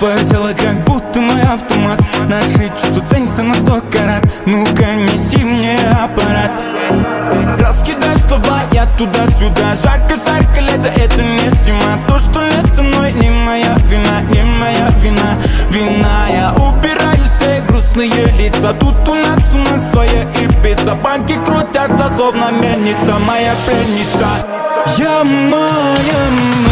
Твое тело как будто мой автомат. Наши чувства ценятся на 100 карат. Ну-ка, неси мне аппарат. Раскидай слова, я туда-сюда. Жарко, лето, это не зима. То, что не со мной, не моя вина, не моя вина. Вина, я убираю все грустные лица. Тут у нас своя Ибица. Банки крутятся, словно мельница, моя пленница. Я моя